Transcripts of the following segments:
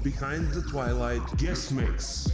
Behind the Twilight guest mix.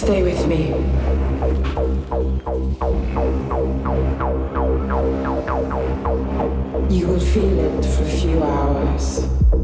Stay with me. You will feel it for a few hours.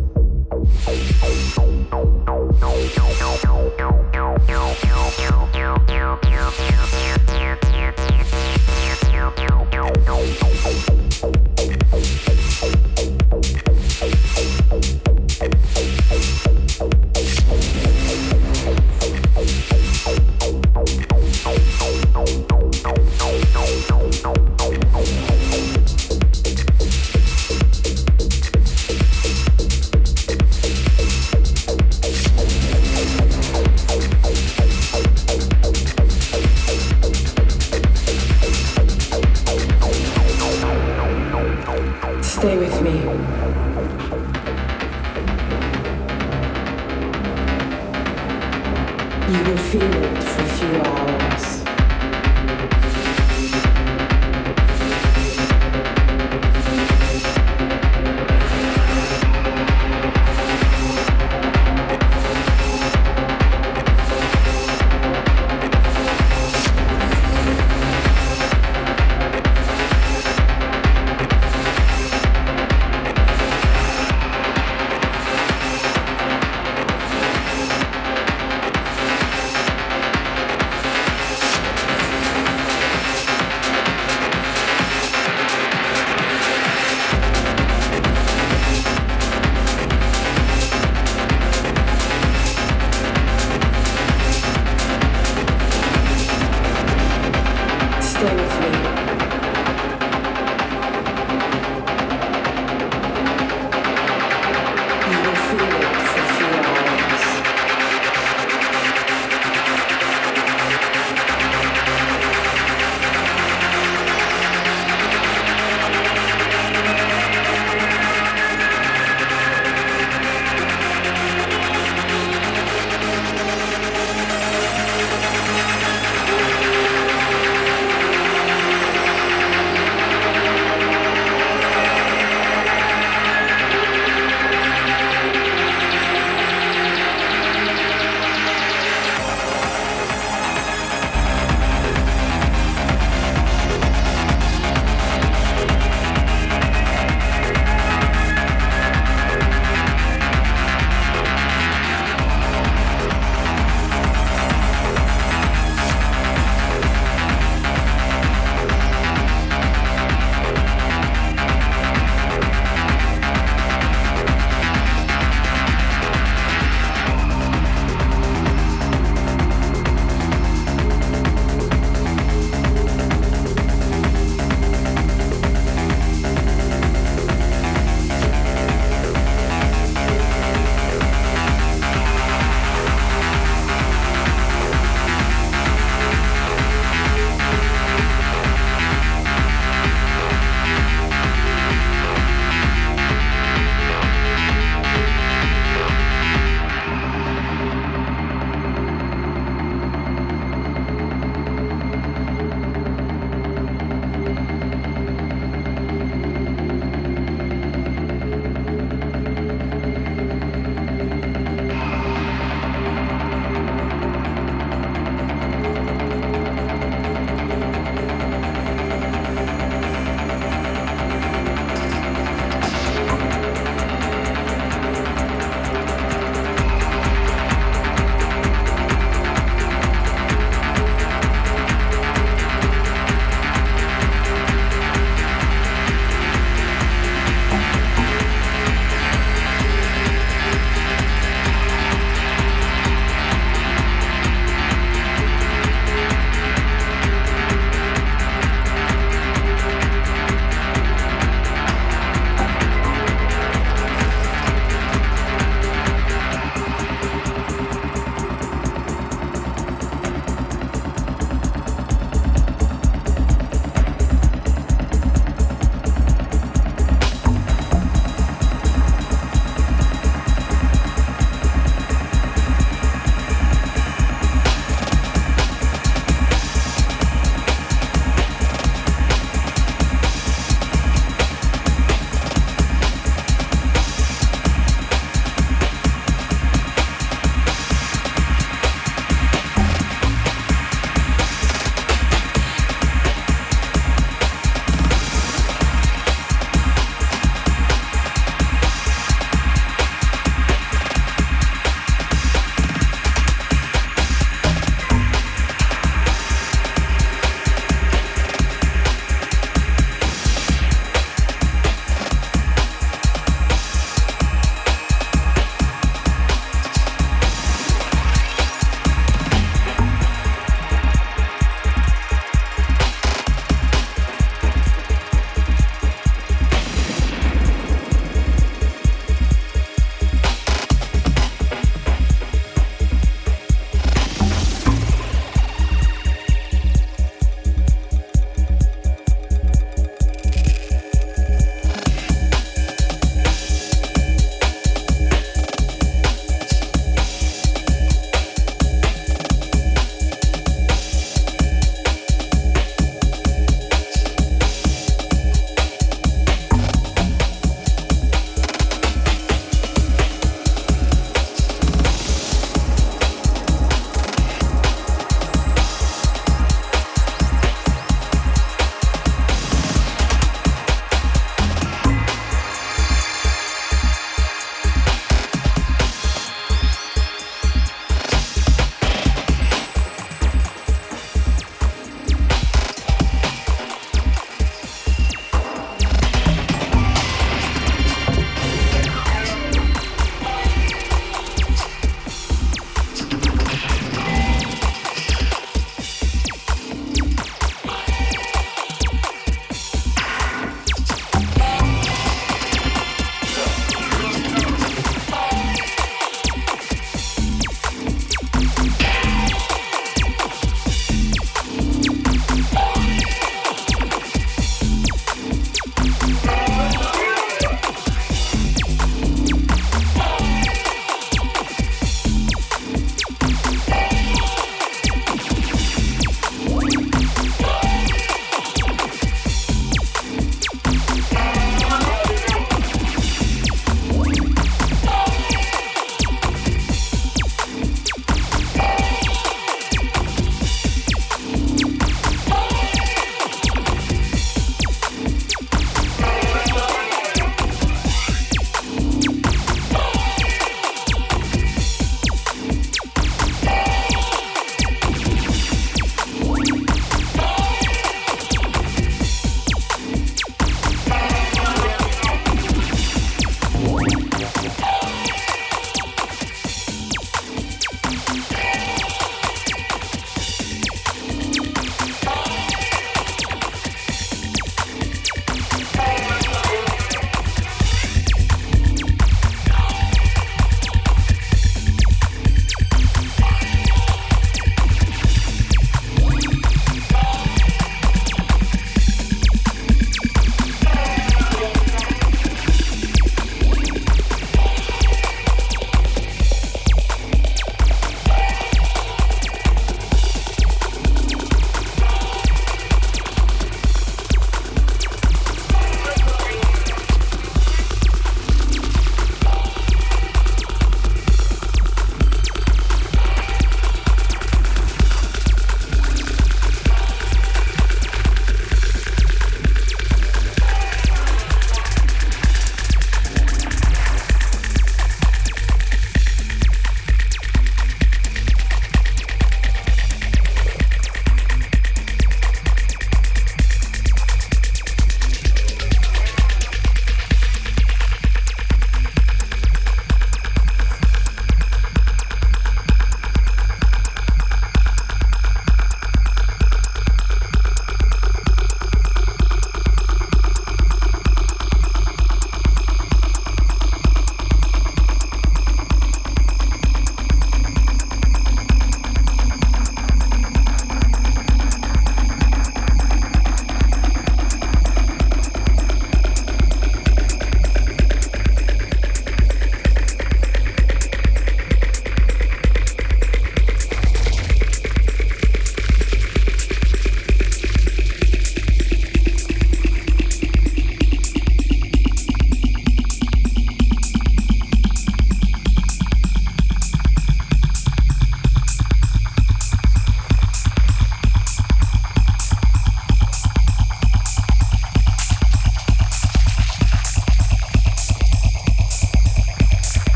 Stay with me. You will feel it for a few hours.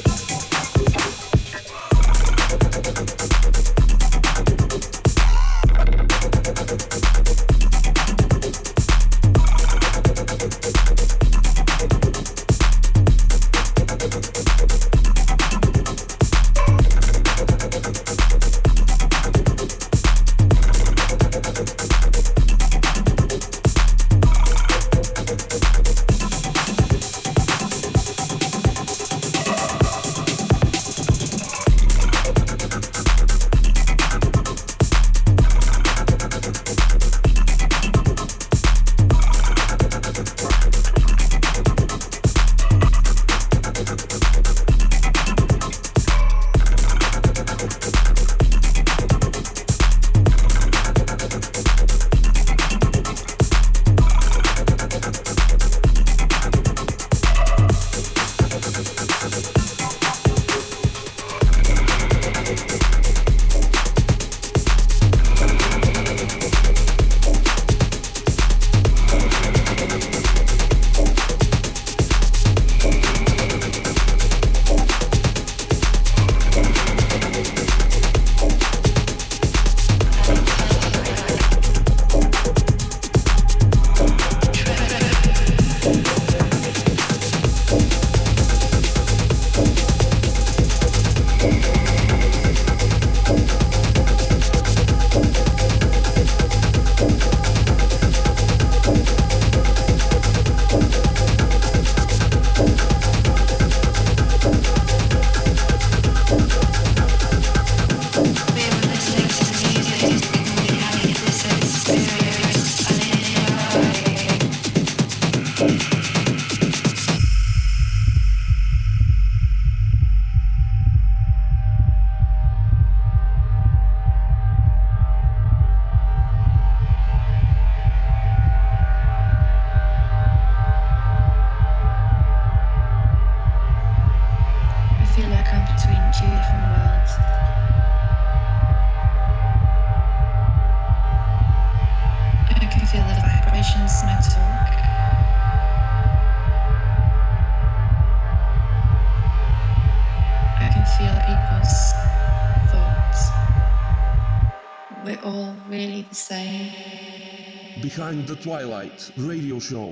Behind the Twilight radio show.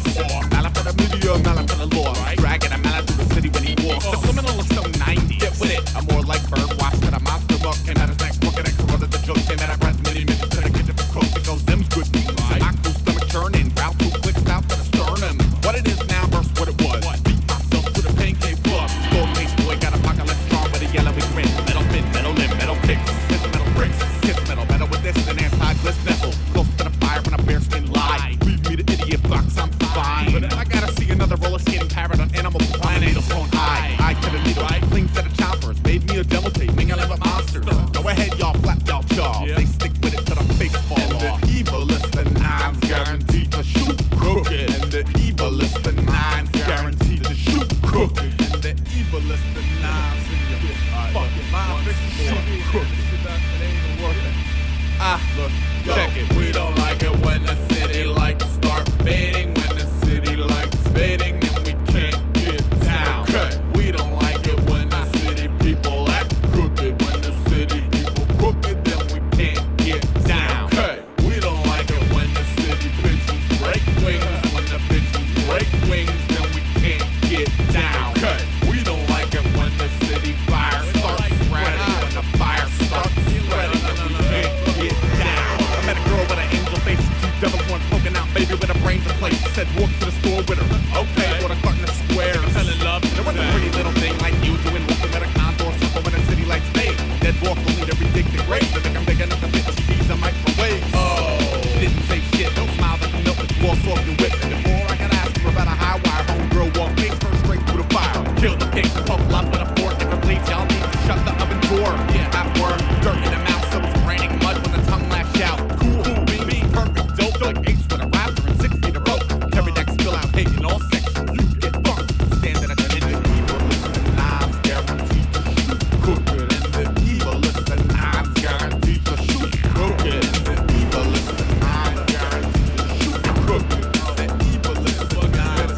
saw. Mallet for the media, mallet for the law. Dragging a mallet through the city when he walks. Subliminal is so 90. Get with it. I'm more like bird watch than a monster look. Came out his neck, crooked and corroded the joke. Came out of breath, many minutes to the kitchen for coke. It goes, them's good news. My cool stomach churning. Route 2 clicks out to the sternum. What it is now versus what it was. Beat myself to the pancake club. Gold face boy got a apocalypse strong with a yellowy grin. Metal fin, metal limb, metal kicks. Kiss metal bricks. Kiss metal, metal with this and anti-bliss nestle. Close to the fire when a bearskin lie. Leave me the idiot box, I'm fine. But I gotta see another roller skating parrot on Animal Planet. Phone eye to the needle. Cling to the choppers. Made me a demo tape, mingling with monsters. Go ahead, y'all, flap y'all jaw. They stick with it till the face fall off. And the evil is the nines guaranteed to shoot crooked. And the evil is the nines guaranteed to shoot crooked. And the evil is the nines in your fucking mind. Shoot crooked. It ain't even working. Look, check it. We don't like it when the city lights start fading. When the city lights fading and we can't get down. We don't like it when the city people act crooked. When the city people crooked, then we can't get down. We don't like it when the city pigeons break wings. When the pigeons break wings, then we can't get down. We don't like it when the city fire starts spreading. When the fire starts spreading, then we can't get down. I met a girl with an angel face and two devil horns poking out, baby with her brains in place. She said walk to the store with her. Okay, bought a carton of squares. Fell in love. There was a pretty little thing like you doing walking with a condor circle when a city like Spain. Dead walk will lead every dig to grave. I think I'm big enough to fit TVs and microwaves. She didn't say shit. No smile that can melt the gloss off your whip. And before I could ask her about a high wire, homegirl walked face first straight through the fire. Killed the pigs and poke lump with a fork. If it bleeds, y'all need to shut the oven door. Yeah, half worm, dirt in the mouth, so it's raining mud when the tongue lashed out. Cool, me, perfect, dope, like Ace with a raptor and 6 feet of rope. Every neck spill out, hate in all sections. You get fucked, standing at the end of the evil is the knives guaranteed to shoot crooked. And the evil is the knives guaranteed to shoot crooked. And the evil is the knives guaranteed to shoot crooked. The evil is the knives.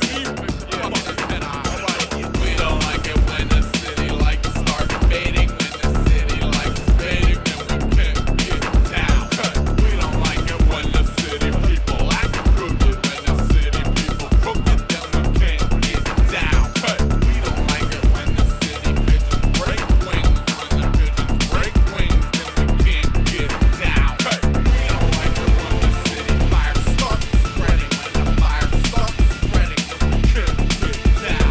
We don't like it when the city lights start fading. When the city lights fading, then we can't get down. We don't like it when the city people act crooked. When the city people crooked, then we can't get down. We don't like it when the city pigeons break wings. When the pigeons break wings, then we can't get down. We don't like it when the city fire starts spreading. When the fire starts spreading, then we can't get down.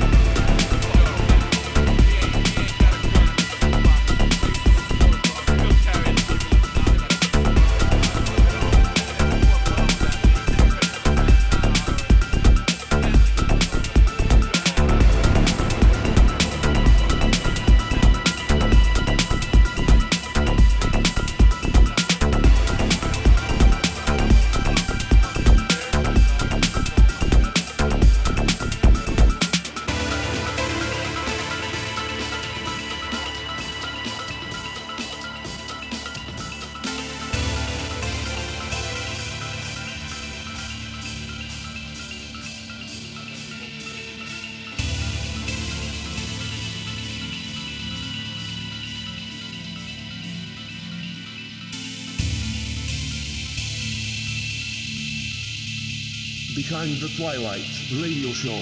Behind the Twilight Radio Show.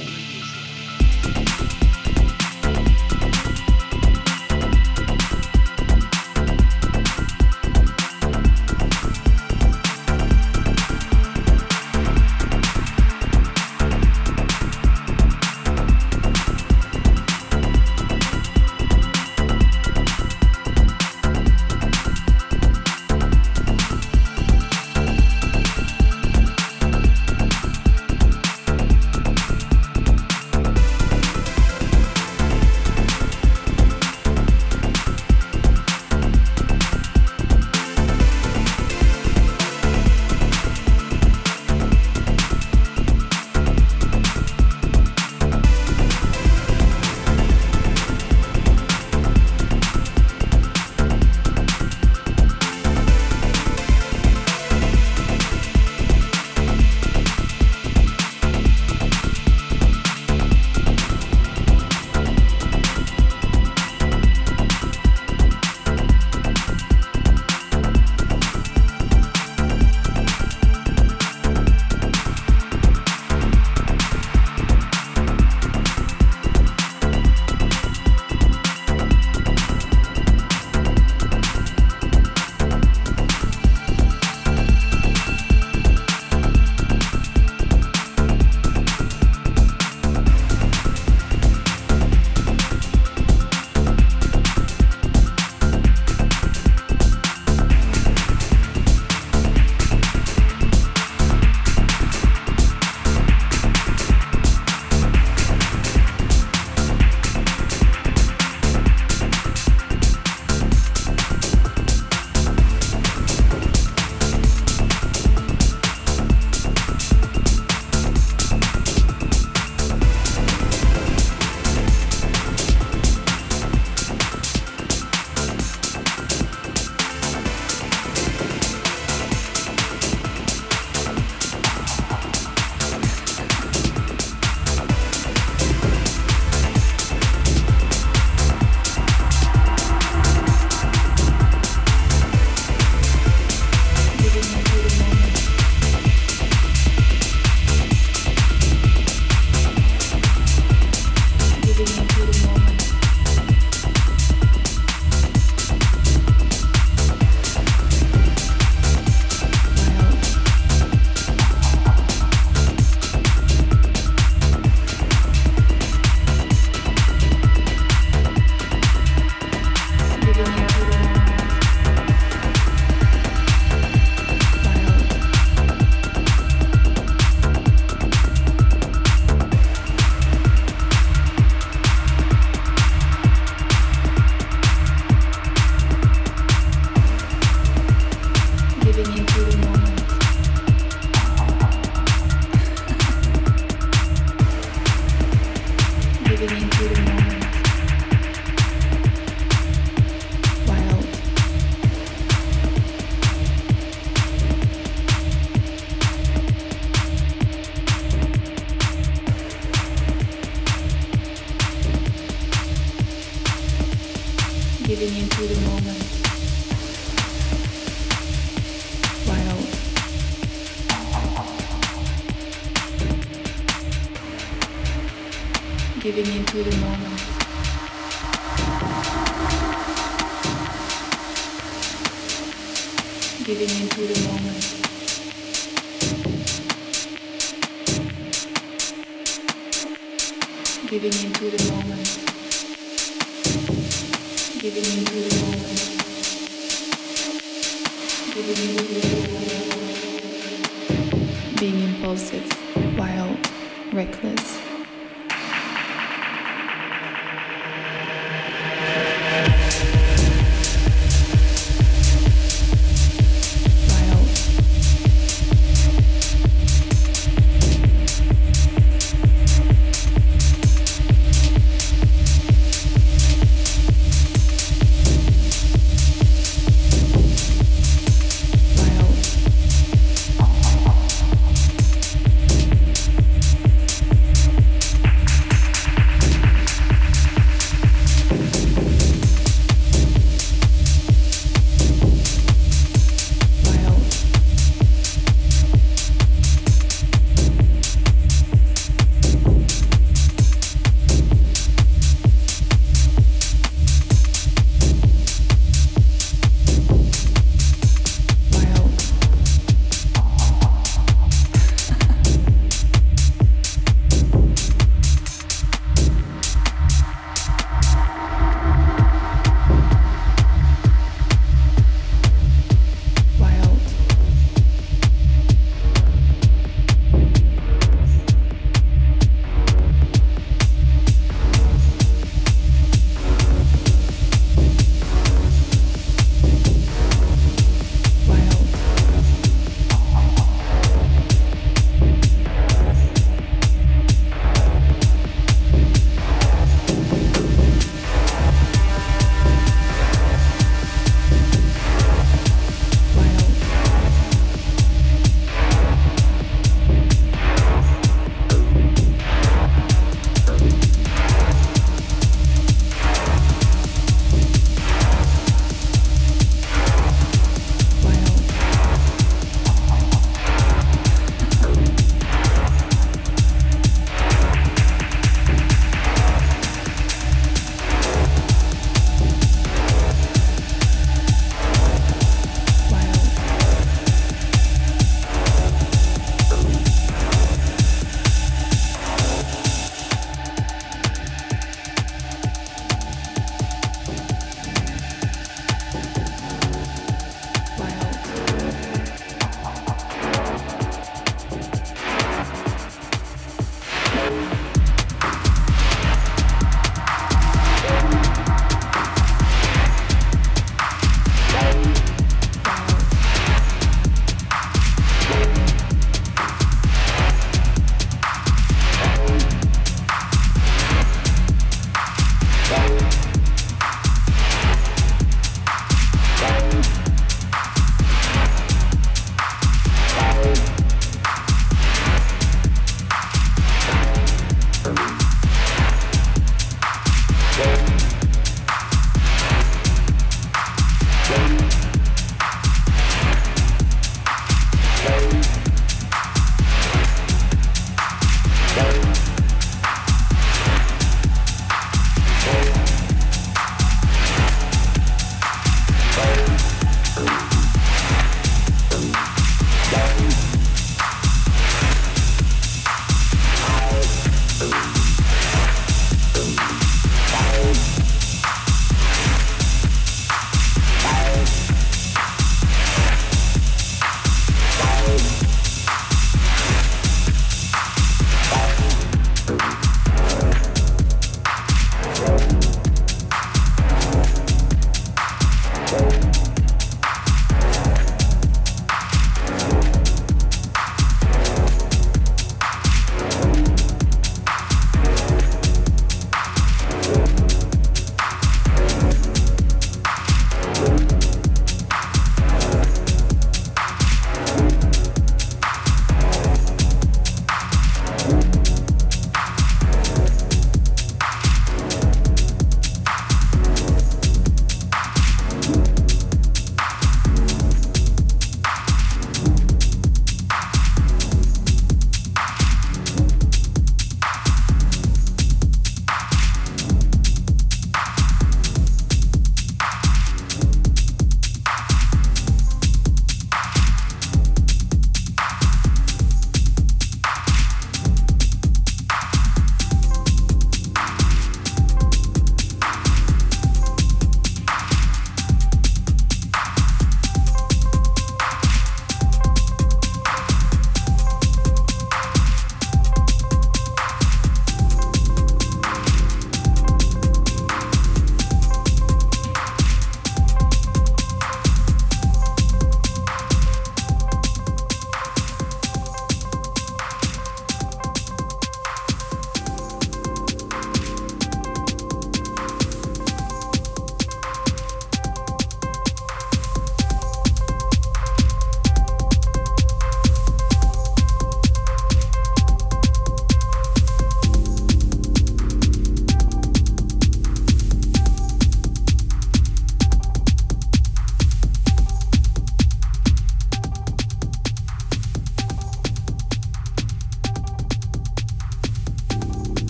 Bye.